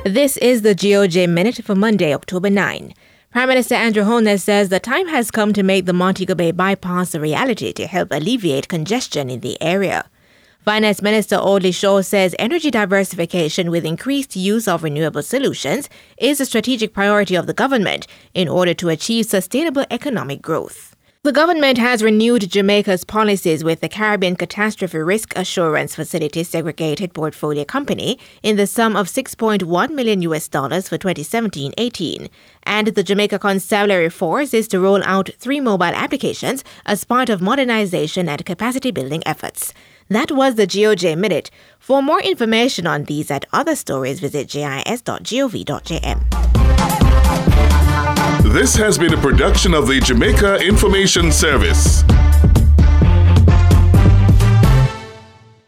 This is the GOJ Minute for Monday, October 9. Prime Minister Andrew Holness says the time has come to make the Montego Bay bypass a reality to help alleviate congestion in the area. Finance Minister Audley Shaw says energy diversification with increased use of renewable solutions is a strategic priority of the government in order to achieve sustainable economic growth. The government has renewed Jamaica's policies with the Caribbean Catastrophe Risk Assurance Facility Segregated Portfolio Company in the sum of $6.1 million for 2017-18. And the Jamaica Constabulary Force is to roll out 3 mobile applications as part of modernization and capacity building efforts. That was the GOJ Minute. For more information on these and other stories, visit jis.gov.jm. This has been a production of the Jamaica Information Service.